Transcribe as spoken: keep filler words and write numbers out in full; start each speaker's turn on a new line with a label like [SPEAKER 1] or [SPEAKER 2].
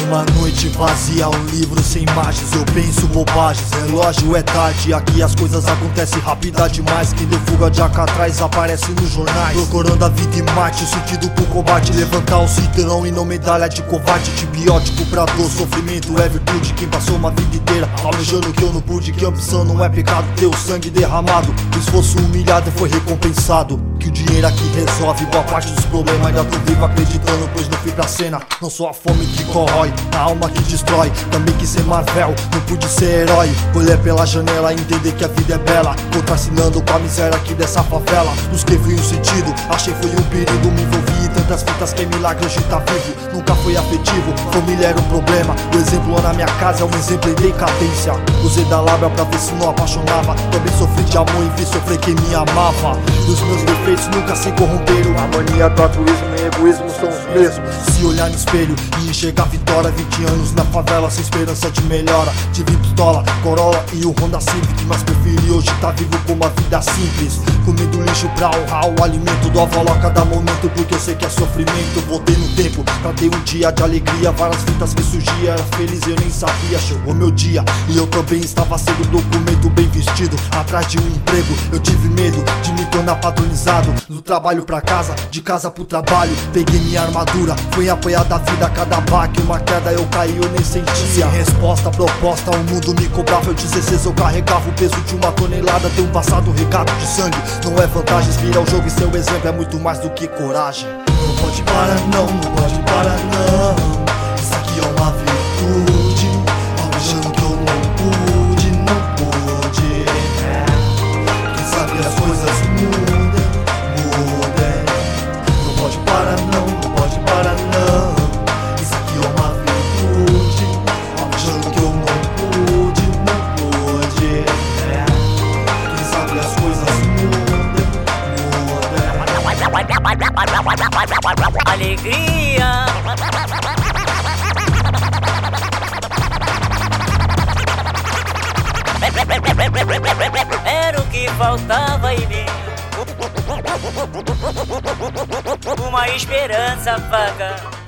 [SPEAKER 1] Uma noite vazia, um livro sem imagens, eu penso bobagens. Relógio é tarde, aqui as coisas acontecem rápida demais. Quem deu fuga de Alcatraz aparece nos jornais, procurando a vida e mate, o sentido pro combate. Levantar o cinturão e não medalha de covarde. Antibiótico pra dor, sofrimento é virtude. Quem passou uma vida inteira almejando o que eu não pude. Que ambição não é pecado, ter o sangue derramado. O esforço humilhado foi recompensado. Que o dinheiro aqui resolve boa parte dos problemas. Ainda tô vivo acreditando, pois não fui pra cena. Não sou a fome que corrói, a alma que destrói. Também quis ser Marvel, não pude ser herói. Olhar pela janela e entender que a vida é bela. Contracenando com a miséria aqui dessa favela. Busquei fui um sentido, achei foi um perigo. Me envolvi em tantas fitas que é milagre hoje tá vivo. Nunca foi afetivo, família era um problema. O exemplo na minha casa é um exemplo em decadência. Usei da lábia pra ver se não apaixonava. Também sofri de amor e vi sofrer quem me amava. E os meus defeitos nunca se corromperam. A mania do altruísmo e egoísmo são os mesmos. Se olhar no espelho e enxergar a vitória, vinte anos na favela sem esperança de melhora. Tive pistola, Corolla e o Honda Civic, mas preferi hoje tá vivo com uma vida simples. Comendo lixo pra honrar o alimento do avó a cada momento, porque eu sei que é sofrimento. Voltei no tempo, cadê um dia de alegria? Várias fitas que surgia, era feliz e eu nem sabia. Chegou meu dia e eu também estava sendo documento bem vestido. Atrás de um emprego, eu tive medo de me tornar padronizado. Do trabalho pra casa, de casa pro trabalho. Peguei minha armadura, fui apoiar da vida a cada baque. Uma queda eu caí, eu nem sentia. Sem resposta, proposta, o mundo me cobrava. Eu dezesseis eu carregava o peso de uma tonelada. Tenho um passado regado de sangue, não é vantagem. Inspira o jogo e seu exemplo é muito mais do que coragem. Não pode parar não, não pode parar não. Isso aqui é uma virtude. Almejando que eu não pude, não pude. Quem sabe as coisas mudem, mudem. Não pode parar não, não pode parar não. Isso aqui é uma virtude. Almejando que eu não pude, não pude. Quem sabe as coisas mudem, mudem.
[SPEAKER 2] Alegria. Era o que faltava em mim, uma esperança vaga.